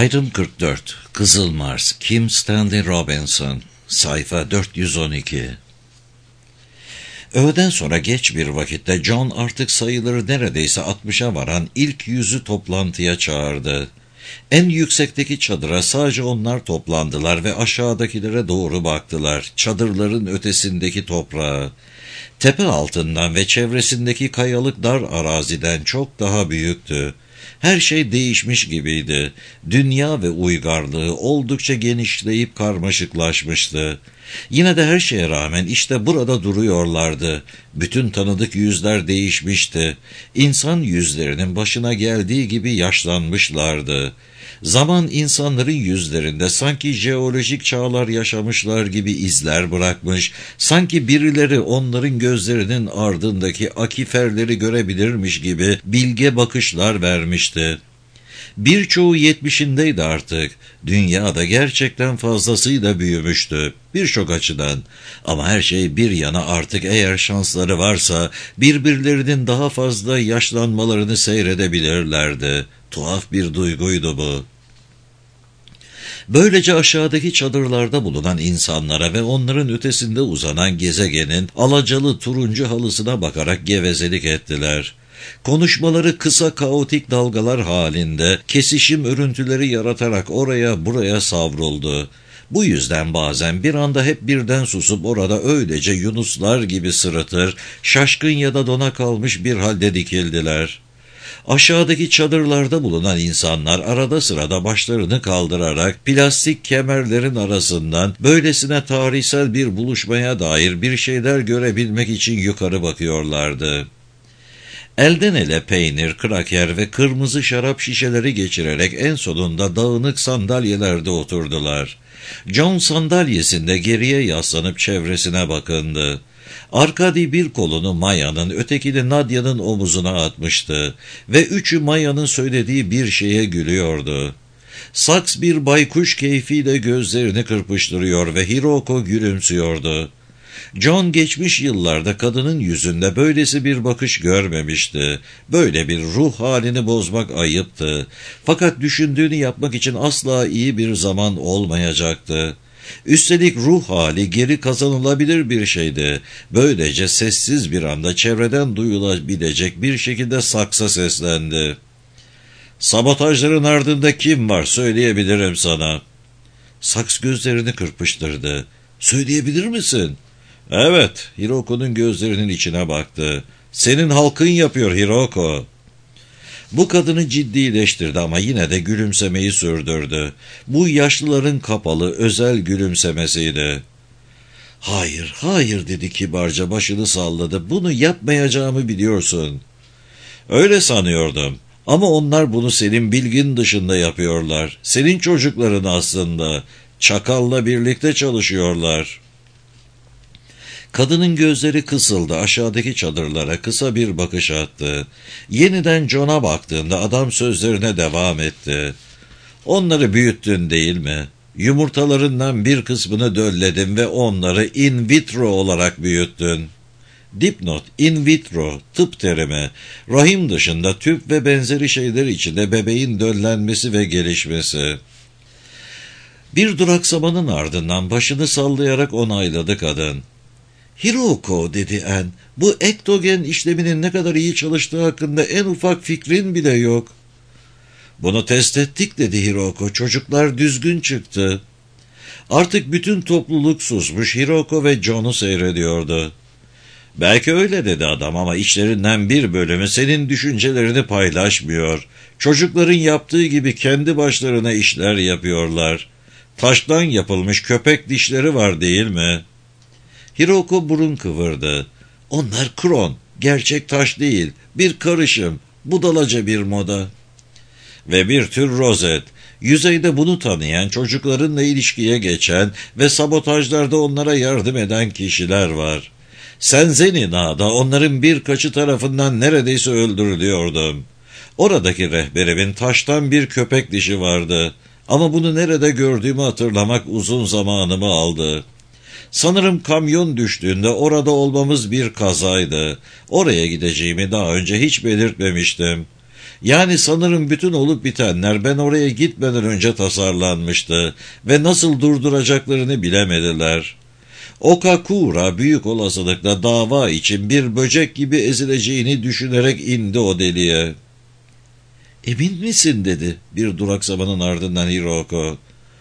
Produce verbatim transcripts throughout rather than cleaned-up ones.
Ayrım kırk dört. Kızıl Mars. Kim Stanley Robinson. Sayfa dört yüz on iki. Öğleden sonra geç bir vakitte John artık sayıları neredeyse altmışa varan ilk yüzü toplantıya çağırdı. En yüksekteki çadıra sadece onlar toplandılar ve aşağıdakilere doğru baktılar, çadırların ötesindeki toprağa. Tepe altından ve çevresindeki kayalık dar araziden çok daha büyüktü. Her şey değişmiş gibiydi. Dünya ve uygarlığı oldukça genişleyip karmaşıklaşmıştı. Yine de her şeye rağmen işte burada duruyorlardı. Bütün tanıdık yüzler değişmişti. İnsan yüzlerinin başına geldiği gibi yaşlanmışlardı. Zaman insanların yüzlerinde sanki jeolojik çağlar yaşamışlar gibi izler bırakmış, sanki birileri onların gözlerinin ardındaki akiferleri görebilirmiş gibi bilge bakışlar vermişti. Birçoğu yetmişindeydi artık. Dünya da gerçekten fazlasıyla büyümüştü. Birçok açıdan. Ama her şey bir yana artık eğer şansları varsa birbirlerinin daha fazla yaşlanmalarını seyredebilirlerdi. Tuhaf bir duyguydu bu. Böylece aşağıdaki çadırlarda bulunan insanlara ve onların ötesinde uzanan gezegenin alacalı turuncu halısına bakarak gevezelik ettiler. Konuşmaları kısa kaotik dalgalar halinde kesişim örüntüleri yaratarak oraya buraya savruldu. Bu yüzden bazen bir anda hep birden susup orada öylece yunuslar gibi sırıtır, şaşkın ya da dona kalmış bir halde dikildiler. Aşağıdaki çadırlarda bulunan insanlar arada sırada başlarını kaldırarak plastik kemerlerin arasından böylesine tarihsel bir buluşmaya dair bir şeyler görebilmek için yukarı bakıyorlardı. Elden ele peynir, kraker ve kırmızı şarap şişeleri geçirerek en sonunda dağınık sandalyelerde oturdular. John sandalyesinde geriye yaslanıp çevresine bakındı. Arkady bir kolunu Maya'nın, ötekini Nadia'nın omuzuna atmıştı ve üçü Maya'nın söylediği bir şeye gülüyordu. Saks bir baykuş keyfiyle gözlerini kırpıştırıyor ve Hiroko gülümsüyordu. John geçmiş yıllarda kadının yüzünde böylesi bir bakış görmemişti. Böyle bir ruh halini bozmak ayıptı. Fakat düşündüğünü yapmak için asla iyi bir zaman olmayacaktı. Üstelik ruh hali geri kazanılabilir bir şeydi. Böylece sessiz bir anda çevreden duyulabilecek bir şekilde Saks'a seslendi. "Sabotajların ardında kim var söyleyebilirim sana." Saks gözlerini kırpıştırdı. "Söyleyebilir misin?" "Evet." Hiroko'nun gözlerinin içine baktı. "Senin halkın yapıyor Hiroko." Bu kadını ciddileştirdi ama yine de gülümsemeyi sürdürdü. Bu yaşlıların kapalı, özel gülümsemesiydi. "Hayır, hayır," dedi kibarca, başını salladı. "Bunu yapmayacağımı biliyorsun." "Öyle sanıyordum. Ama onlar bunu senin bilgin dışında yapıyorlar. Senin çocukların aslında. Çakalla birlikte çalışıyorlar." Kadının gözleri kısıldı, aşağıdaki çadırlara kısa bir bakış attı. Yeniden John'a baktığında adam sözlerine devam etti. "Onları büyüttün değil mi? Yumurtalarından bir kısmını dölledin ve onları in vitro olarak büyüttün." Dipnot: in vitro, tıp terimi. Rahim dışında tüp ve benzeri şeyler içinde bebeğin döllenmesi ve gelişmesi. Bir duraksamanın ardından başını sallayarak onayladı kadın. "Hiroko," dedi En, "bu ektogen işleminin ne kadar iyi çalıştığı hakkında en ufak fikrin bile yok." "Bunu test ettik," dedi Hiroko. "Çocuklar düzgün çıktı." Artık bütün topluluk susmuş, Hiroko ve John'u seyrediyordu. "Belki öyle," dedi adam, "ama işlerinden bir bölümü senin düşüncelerini paylaşmıyor. Çocukların yaptığı gibi kendi başlarına işler yapıyorlar. Taştan yapılmış köpek dişleri var değil mi?" Hiroko burun kıvırdı. "Onlar kron, gerçek taş değil, bir karışım, budalaca bir moda." "Ve bir tür rozet. Yüzeyde bunu tanıyan, çocuklarınla ilişkiye geçen ve sabotajlarda onlara yardım eden kişiler var. Senzenina'da onların birkaçı tarafından neredeyse öldürülüyordum. Oradaki rehberimin taştan bir köpek dişi vardı. Ama bunu nerede gördüğümü hatırlamak uzun zamanımı aldı. Sanırım kamyon düştüğünde orada olmamız bir kazaydı. Oraya gideceğimi daha önce hiç belirtmemiştim. Yani sanırım bütün olup bitenler ben oraya gitmeden önce tasarlanmıştı ve nasıl durduracaklarını bilemediler. Okakura büyük olasılıkla dava için bir böcek gibi ezileceğini düşünerek indi o deliğe. "Emin misin?" dedi bir duraksamanın ardından Hiroko.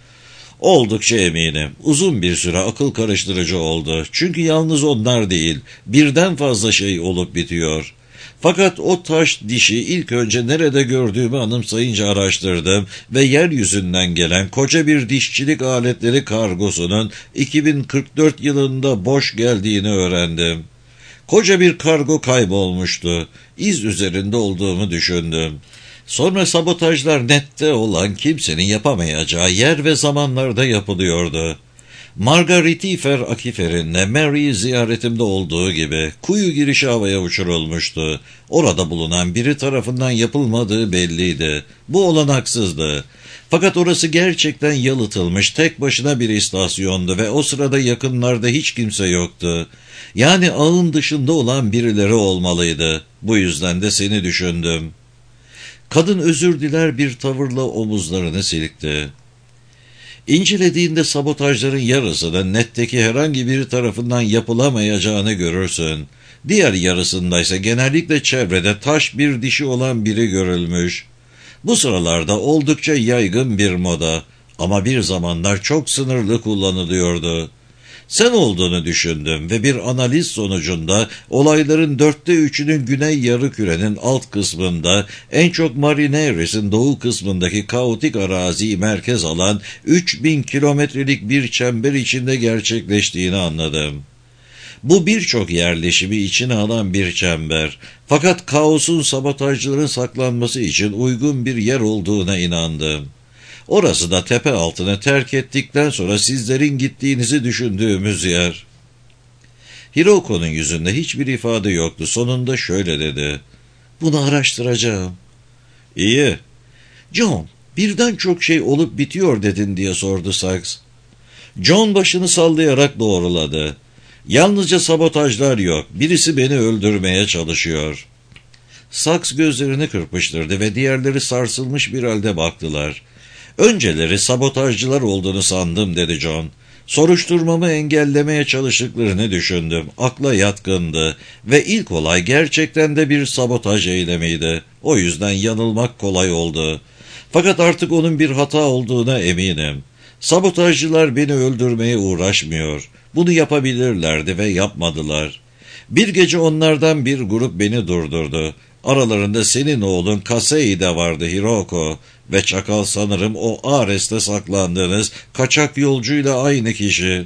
"Oldukça eminim. Uzun bir süre akıl karıştırıcı oldu. Çünkü yalnız onlar değil, birden fazla şey olup bitiyor. Fakat o taş dişi ilk önce nerede gördüğümü anımsayınca araştırdım ve yeryüzünden gelen koca bir dişçilik aletleri kargosunun iki bin kırk dört yılında boş geldiğini öğrendim. Koca bir kargo kaybolmuştu. İz üzerinde olduğumu düşündüm. Sonra sabotajlar nette olan kimsenin yapamayacağı yer ve zamanlarda yapılıyordu. Margaritifer akiferinle Mary ziyaretimde olduğu gibi kuyu girişi havaya uçurulmuştu. Orada bulunan biri tarafından yapılmadığı belliydi. Bu olanaksızdı. Fakat orası gerçekten yalıtılmış tek başına bir istasyondu ve o sırada yakınlarda hiç kimse yoktu. Yani ağın dışında olan birileri olmalıydı. Bu yüzden de seni düşündüm." Kadın özür diler bir tavırla omuzlarını silkti. "İncelediğinde sabotajların yarısı da netteki herhangi biri tarafından yapılamayacağını görürsün. Diğer yarısındaysa genellikle çevrede taş bir dişi olan biri görülmüş. Bu sıralarda oldukça yaygın bir moda ama bir zamanlar çok sınırlı kullanılıyordu. Sen olduğunu düşündüm ve bir analiz sonucunda olayların dörtte üçünün güney yarımkürenin alt kısmında, en çok Marineris'in doğu kısmındaki kaotik araziyi merkez alan üç bin kilometrelik bir çember içinde gerçekleştiğini anladım. Bu birçok yerleşimi içine alan bir çember, fakat kaosun sabotajcıların saklanması için uygun bir yer olduğuna inandım. Orası da tepe altını terk ettikten sonra sizlerin gittiğinizi düşündüğümüz yer." Hiroko'nun yüzünde hiçbir ifade yoktu. Sonunda şöyle dedi: "Bunu araştıracağım." "İyi." "John, birden çok şey olup bitiyor dedin," diye sordu Sachs. John başını sallayarak doğruladı. "Yalnızca sabotajlar yok. Birisi beni öldürmeye çalışıyor." Sachs gözlerini kırpıştırdı ve diğerleri sarsılmış bir halde baktılar. "Önceleri sabotajcılar olduğunu sandım," dedi John. "Soruşturmamı engellemeye çalıştıklarını düşündüm. Akla yatkındı ve ilk olay gerçekten de bir sabotaj eylemiydi. O yüzden yanılmak kolay oldu. Fakat artık onun bir hata olduğuna eminim. Sabotajcılar beni öldürmeye uğraşmıyor. Bunu yapabilirlerdi ve yapmadılar. Bir gece onlardan bir grup beni durdurdu. Aralarında senin oğlun Kasei de vardı Hiroko ve çakal sanırım o Ares'te saklandığınız kaçak yolcuyla aynı kişi."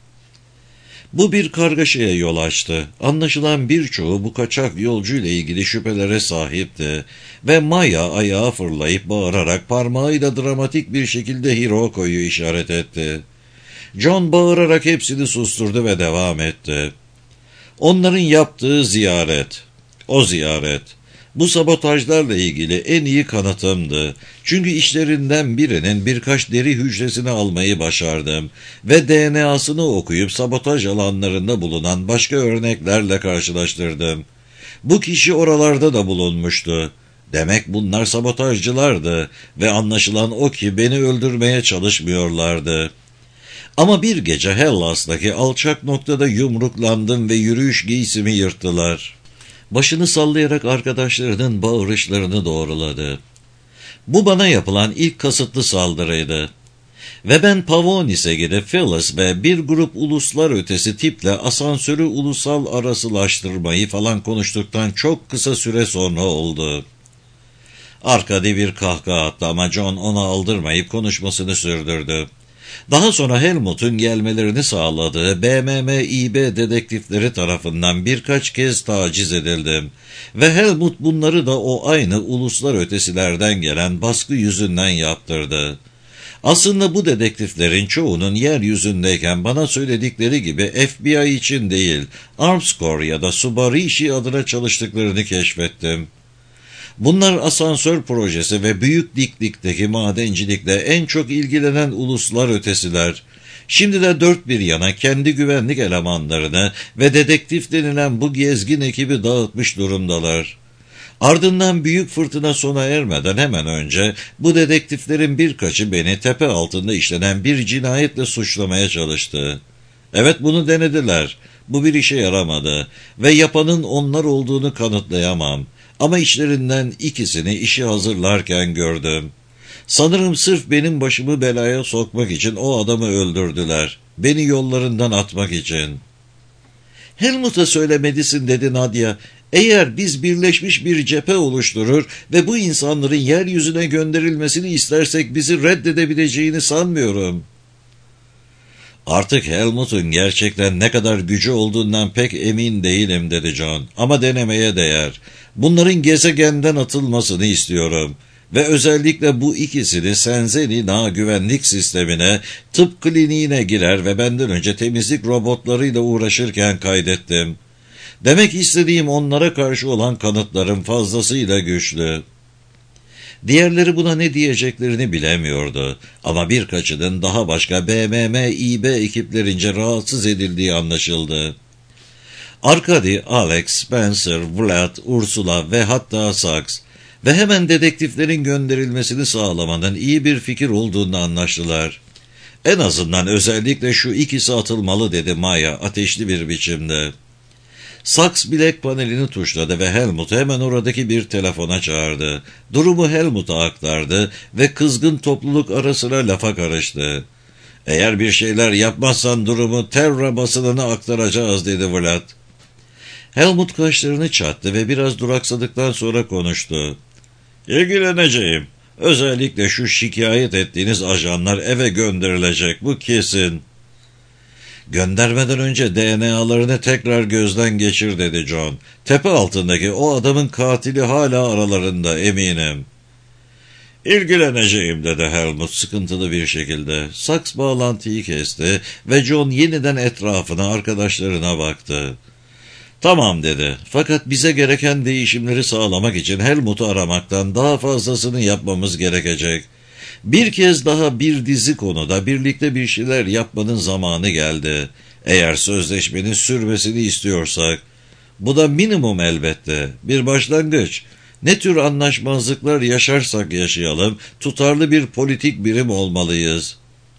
Bu bir kargaşaya yol açtı. Anlaşılan birçoğu bu kaçak yolcuyla ilgili şüphelere sahipti ve Maya ayağa fırlayıp bağırarak parmağıyla dramatik bir şekilde Hiroko'yu işaret etti. John bağırarak hepsini susturdu ve devam etti. "Onların yaptığı ziyaret, o ziyaret, bu sabotajlarla ilgili en iyi kanıtımdı. Çünkü işlerinden birinin birkaç deri hücresini almayı başardım ve D N A'sını okuyup sabotaj alanlarında bulunan başka örneklerle karşılaştırdım. Bu kişi oralarda da bulunmuştu. Demek bunlar sabotajcılardı ve anlaşılan o ki beni öldürmeye çalışmıyorlardı. Ama bir gece Hellas'taki alçak noktada yumruklandım ve yürüyüş giysimi yırttılar." Başını sallayarak arkadaşlarının bağırışlarını doğruladı. "Bu bana yapılan ilk kasıtlı saldırıydı. Ve ben Pavonis'e gidip Phyllis ve bir grup uluslar ötesi tiple asansörü ulusal arasılaştırmayı falan konuştuktan çok kısa süre sonra oldu." Arkady bir kahkaha attı ama John ona aldırmayıp konuşmasını sürdürdü. "Daha sonra Helmut'un gelmelerini sağladığı B M M İ B dedektifleri tarafından birkaç kez taciz edildim ve Helmut bunları da o aynı uluslar ötesilerden gelen baskı yüzünden yaptırdı. Aslında bu dedektiflerin çoğunun yeryüzündeyken bana söyledikleri gibi F B I için değil, Armscor ya da Subarishi adına çalıştıklarını keşfettim. Bunlar asansör projesi ve büyük diklikteki madencilikle en çok ilgilenen uluslar ötesiler. Şimdi de dört bir yana kendi güvenlik elemanlarını ve dedektif denilen bu gezgin ekibi dağıtmış durumdalar. Ardından büyük fırtına sona ermeden hemen önce bu dedektiflerin birkaçı beni tepe altında işlenen bir cinayetle suçlamaya çalıştı. Evet, bunu denediler. Bu bir işe yaramadı ve yapanın onlar olduğunu kanıtlayamam. Ama içlerinden ikisini işi hazırlarken gördüm. Sanırım sırf benim başımı belaya sokmak için o adamı öldürdüler. Beni yollarından atmak için. Helmut'a söylemelisin, dedi Nadia. Eğer biz birleşmiş bir cephe oluşturur ve bu insanların yeryüzüne gönderilmesini istersek bizi reddedebileceğini sanmıyorum. Artık Helmut'un gerçekten ne kadar gücü olduğundan pek emin değilim, dedi John. Ama denemeye değer. Bunların gezegenden atılmasını istiyorum. Ve özellikle bu ikisini Senzeni güvenlik sistemine, tıp kliniğine girer ve benden önce temizlik robotlarıyla uğraşırken kaydettim. Demek istediğim, onlara karşı olan kanıtlarım fazlasıyla güçlü. Diğerleri buna ne diyeceklerini bilemiyordu. Ama birkaçının daha başka B M M İ B ekiplerince rahatsız edildiği anlaşıldı. Arkady, Alex, Spencer, Vlad, Ursula ve hatta Sachs ve hemen dedektiflerin gönderilmesini sağlamanın iyi bir fikir olduğunu anlaştılar. En azından özellikle şu ikisi atılmalı, dedi Maya ateşli bir biçimde. Sachs bilek panelini tuşladı ve Helmut'u hemen oradaki bir telefona çağırdı. Durumu Helmut'a aktardı ve kızgın topluluk ara sıra lafa karıştı. Eğer bir şeyler yapmazsan durumu Terra basınına aktaracağız, dedi Vlad. Helmut kaşlarını çattı ve biraz duraksadıktan sonra konuştu. İlgileneceğim. Özellikle şu şikayet ettiğiniz ajanlar eve gönderilecek, bu kesin. Göndermeden önce D N A'larını tekrar gözden geçir, dedi John. Tepe altındaki o adamın katili hala aralarında, eminim. İlgileneceğim, dedi Helmut sıkıntılı bir şekilde. Sachs bağlantıyı kesti ve John yeniden etrafına, arkadaşlarına baktı. Tamam, dedi. Fakat bize gereken değişimleri sağlamak için Helmut'u aramaktan daha fazlasını yapmamız gerekecek. Bir kez daha bir dizi konuda birlikte bir şeyler yapmanın zamanı geldi. Eğer sözleşmenin sürmesini istiyorsak. Bu da minimum elbette. Bir başlangıç. Ne tür anlaşmazlıklar yaşarsak yaşayalım, tutarlı bir politik birim olmalıyız.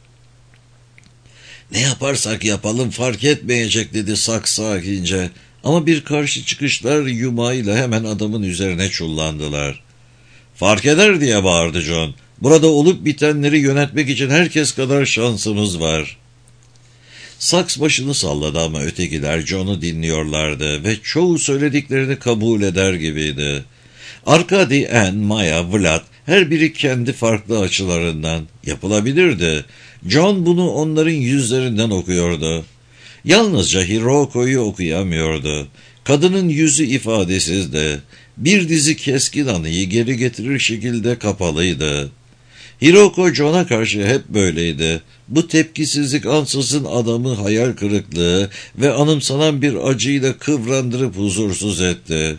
Ne yaparsak yapalım fark etmeyecek, dedi Sachs sakince. Ama bir karşı çıkışlar yumağıyla hemen adamın üzerine çullandılar. Fark eder, diye bağırdı John. Burada olup bitenleri yönetmek için herkes kadar şansımız var. Sachs başını salladı ama ötekiler John'u dinliyorlardı ve çoğu söylediklerini kabul eder gibiydi. Arkady, Anne, Maya, Vlad, her biri kendi farklı açılarından. Yapılabilirdi. John bunu onların yüzlerinden okuyordu. Yalnızca Hiroko'yu okuyamıyordu. Kadının yüzü ifadesizdi. Bir dizi keskin anıyı geri getirir şekilde kapalıydı. Hiroko John'a karşı hep böyleydi. Bu tepkisizlik ansızın adamı hayal kırıklığı ve anımsanan bir acıyla kıvrandırıp huzursuz etti.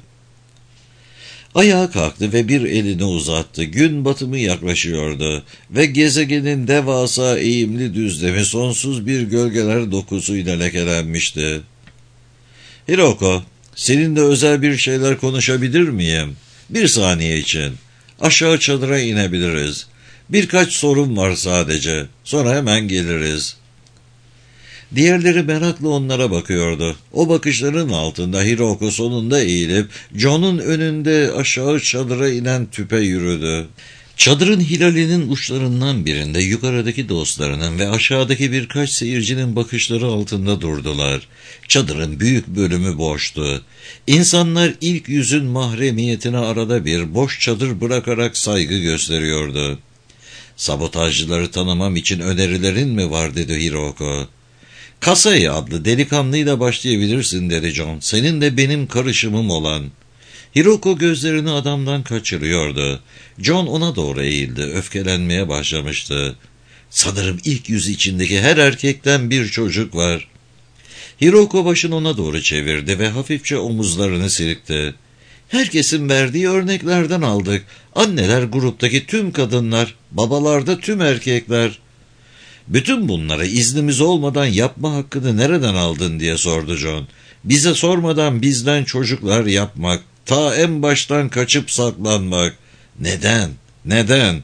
Ayağa kalktı ve bir elini uzattı. Gün batımı yaklaşıyordu ve gezegenin devasa eğimli düzlemi sonsuz bir gölgeler dokusuyla lekelenmişti. Hiroko, seninle özel bir şeyler konuşabilir miyim? Bir saniye için. Aşağı çadıra inebiliriz. Birkaç sorun var sadece. Sonra hemen geliriz. Diğerleri merakla onlara bakıyordu. O bakışların altında Hiroko sonunda eğilip John'un önünde aşağı çadıra inen tüpe yürüdü. Çadırın hilalinin uçlarından birinde yukarıdaki dostlarının ve aşağıdaki birkaç seyircinin bakışları altında durdular. Çadırın büyük bölümü boştu. İnsanlar ilk yüzün mahremiyetine arada bir boş çadır bırakarak saygı gösteriyordu. Sabotajcıları tanımam için önerilerin mi var, dedi Hiroko. Kasai adlı delikanlıyla başlayabilirsin, dedi John. Senin de benim karışımım olan. Hiroko gözlerini adamdan kaçırıyordu. John ona doğru eğildi. Öfkelenmeye başlamıştı. Sanırım ilk yüz içindeki her erkekten bir çocuk var. Hiroko başını ona doğru çevirdi ve hafifçe omuzlarını silkti. Herkesin verdiği örneklerden aldık. Anneler gruptaki tüm kadınlar, babalarda tüm erkekler. Bütün bunları iznimiz olmadan yapma hakkını nereden aldın, diye sordu John. Bize sormadan bizden çocuklar yapmak Ta en baştan kaçıp saklanmak. Neden? Neden?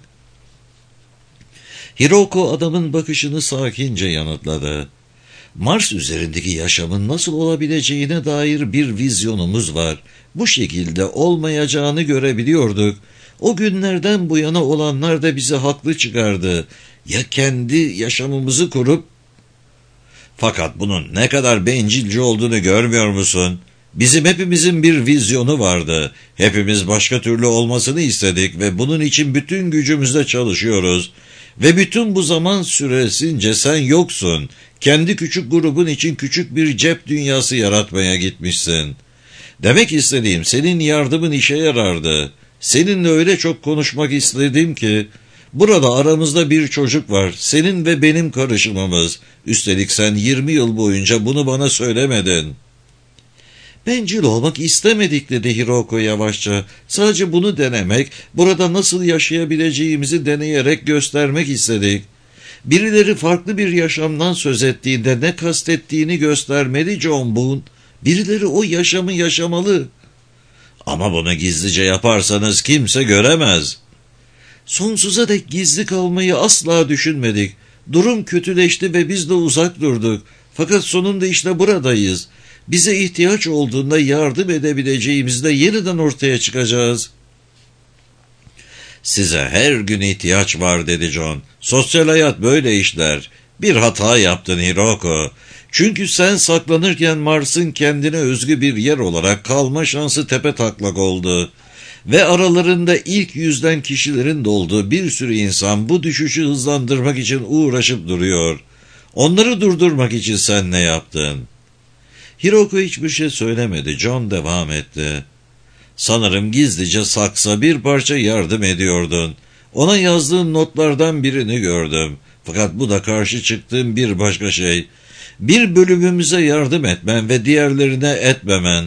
Hiroko adamın bakışını sakince yanıtladı. Mars üzerindeki yaşamın nasıl olabileceğine dair bir vizyonumuz var. Bu şekilde olmayacağını görebiliyorduk. O günlerden bu yana olanlar da bizi haklı çıkardı. Ya kendi yaşamımızı kurup... Fakat bunun ne kadar bencilce olduğunu görmüyor musun? Bizim hepimizin bir vizyonu vardı. Hepimiz başka türlü olmasını istedik ve bunun için bütün gücümüzle çalışıyoruz. Ve bütün bu zaman süresince sen yoksun. Kendi küçük grubun için küçük bir cep dünyası yaratmaya gitmişsin. Demek istediğim, senin yardımın işe yarardı. Seninle öyle çok konuşmak istedim ki... Burada aramızda bir çocuk var. Senin ve benim karışımımız. Üstelik sen yirmi yıl boyunca bunu bana söylemedin. Bencil olmak istemedik dedi Hiroko yavaşça. Sadece bunu denemek, burada nasıl yaşayabileceğimizi deneyerek göstermek istedik. Birileri farklı bir yaşamdan söz ettiğinde ne kastettiğini göstermeli John Boone. Birileri o yaşamı yaşamalı. Ama bunu gizlice yaparsanız kimse göremez. Sonsuza dek gizli kalmayı asla düşünmedik. Durum kötüleşti ve biz de uzak durduk. Fakat sonunda işte buradayız. Bize ihtiyaç olduğunda yardım edebileceğimizde yeniden ortaya çıkacağız. Size her gün ihtiyaç var dedi John. Sosyal hayat böyle işler. Bir hata yaptın Hiroko. Çünkü sen saklanırken Mars'ın kendine özgü bir yer olarak kalma şansı tepetaklak oldu. Ve aralarında ilk yüzden kişilerin de olduğu bir sürü insan bu düşüşü hızlandırmak için uğraşıp duruyor. Onları durdurmak için sen ne yaptın? Hiroko hiçbir şey söylemedi. John devam etti. Sanırım gizlice saksa bir parça yardım ediyordun. Ona yazdığın notlardan birini gördüm. Fakat bu da karşı çıktığım bir başka şey. Bir bölümümüze yardım etmen ve diğerlerine etmemen.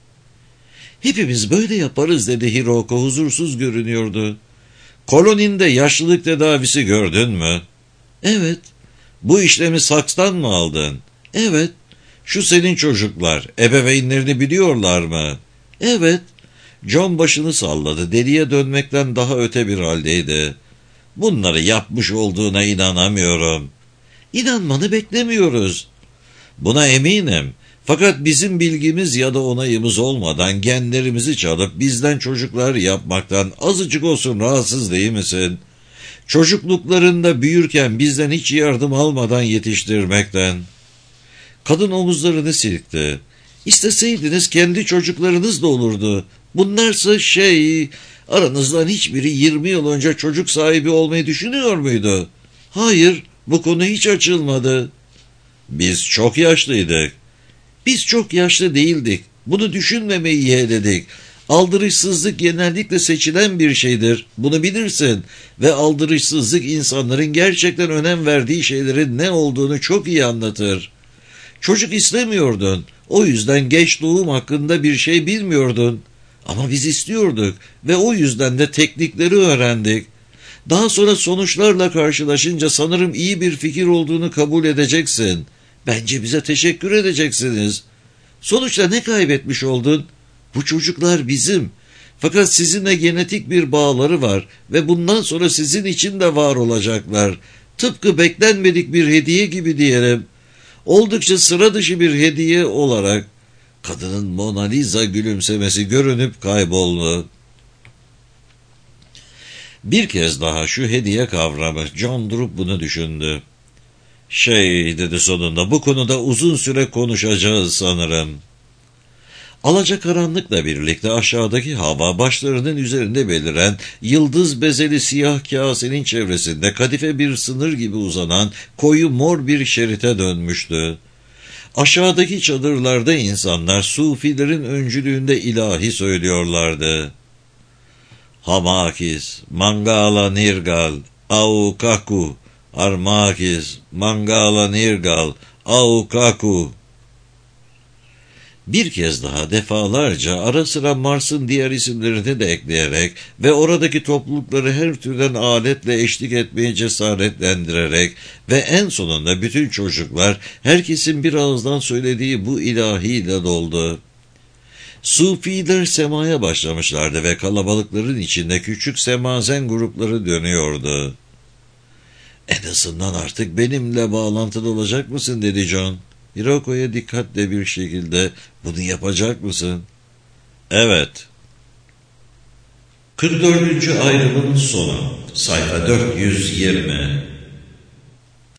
Hepimiz böyle yaparız dedi Hiroko huzursuz görünüyordu. Koloninde yaşlılık tedavisi gördün mü? Evet. Bu işlemi sakstan mı aldın? Evet. Şu senin çocuklar, ebeveynlerini biliyorlar mı? Evet. John başını salladı. Deliye dönmekten daha öte bir haldeydi. Bunları yapmış olduğuna inanamıyorum. İnanmanı beklemiyoruz. Buna eminim. Fakat bizim bilgimiz ya da onayımız olmadan genlerimizi çalıp bizden çocuklar yapmaktan azıcık olsun rahatsız değil misin? Çocukluklarında büyürken bizden hiç yardım almadan yetiştirmekten. Kadın omuzlarını silkti. İsteseydiniz kendi çocuklarınız da olurdu. Bunlarsa şey, aranızdan hiçbiri yirmi yıl önce çocuk sahibi olmayı düşünüyor muydu? Hayır, bu konu hiç açılmadı. Biz çok yaşlıydık. Biz çok yaşlı değildik. Bunu düşünmemeyi yeğledik. Aldırışsızlık genellikle seçilen bir şeydir. Bunu bilirsin. Ve aldırışsızlık insanların gerçekten önem verdiği şeylerin ne olduğunu çok iyi anlatır. Çocuk istemiyordun. O yüzden geç doğum hakkında bir şey bilmiyordun. Ama biz istiyorduk ve o yüzden de teknikleri öğrendik. Daha sonra sonuçlarla karşılaşınca sanırım iyi bir fikir olduğunu kabul edeceksin. Bence bize teşekkür edeceksiniz. Sonuçta ne kaybetmiş oldun? Bu çocuklar bizim. Fakat sizinle genetik bir bağları var ve bundan sonra sizin için de var olacaklar. Tıpkı beklenmedik bir hediye gibi diyelim. Oldukça sıra dışı bir hediye olarak. Kadının Mona Lisa gülümsemesi görünüp kayboldu. Bir kez daha şu hediye kavramı, John durup bunu düşündü. Şey dedi sonunda, bu konuda uzun süre konuşacağız sanırım. Alacakaranlıkla birlikte aşağıdaki hava başlarının üzerinde beliren yıldız bezeli siyah kasenin çevresinde kadife bir sınır gibi uzanan koyu mor bir şerite dönmüştü. Aşağıdaki çadırlarda insanlar sufilerin öncülüğünde ilahi söylüyorlardı. Hamakis, Mangala Nirgal, Aukaku, Armakis, Mangala Nirgal, Aukaku. Bir kez daha defalarca ara sıra Mars'ın diğer isimlerini de ekleyerek ve oradaki toplulukları her türden aletle eşlik etmeye cesaretlendirerek ve en sonunda bütün çocuklar herkesin bir ağızdan söylediği bu ilahiyle doldu. Sufiler semaya başlamışlardı ve kalabalıkların içinde küçük semazen grupları dönüyordu. "En azından artık benimle bağlantılı olacak mısın?" dedi John. Hiroko'ya dikkatle bir şekilde, "Bunu yapacak mısın?" "Evet." kırk dördüncü ayrımın sonu. Sayfa dört yüz yirmi.